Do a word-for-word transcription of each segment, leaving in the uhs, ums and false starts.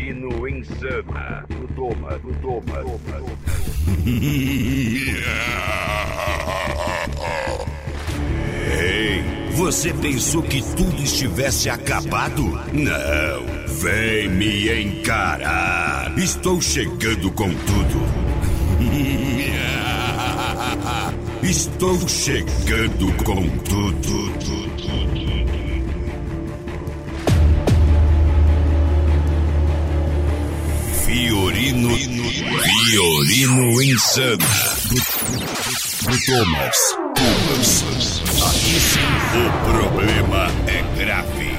Fiorino Insana. O Thomas, o Thomas, o Thomas. Ei, você pensou que tudo estivesse acabado? Não, vem me encarar. Estou chegando com tudo. Estou chegando com tudo. Fiorino, Fiorino Insana. Do Thomas. Thomas. Aqui sim, o problema é grave.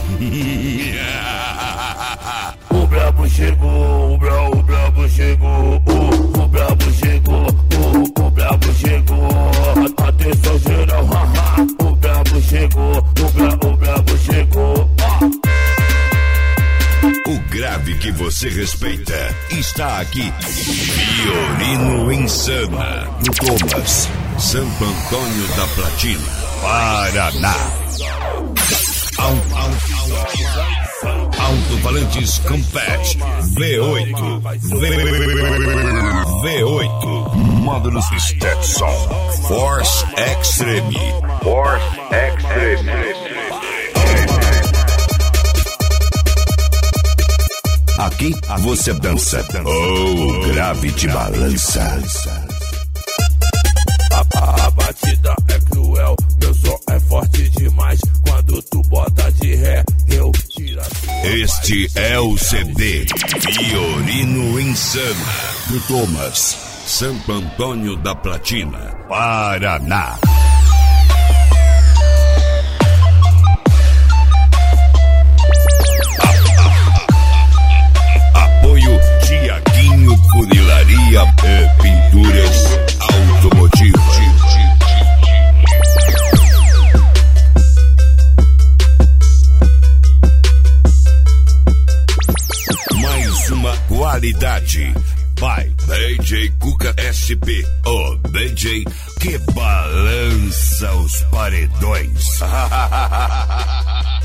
O brabo chegou, o brabo, o brabo chegou, o, o brabo chegou, o, o brabo chegou. Atenção geral, haha, o brabo chegou, o, bra, o brabo chegou. O grave que você respeita está aqui. Fiorino Insana. Do Thomas. Santo Antônio da Platina, Paraná. Alto-falantes Compact V oito. V oito. Módulos Stetson. Force Extreme. Force Extreme. Aqui você dança. Oh, o grave te balança. A, a batida é cruel, meu som é forte demais. Quando tu bota de ré, eu tiro a. Este é o C D Fiorino Insana. Do Thomas. Santo Antônio da Platina, Paraná. Tiaguinho Funilaria e Pinturas Automotivas. Mais uma qualidade. By D J Cuca S P, o D J que balança os paredões.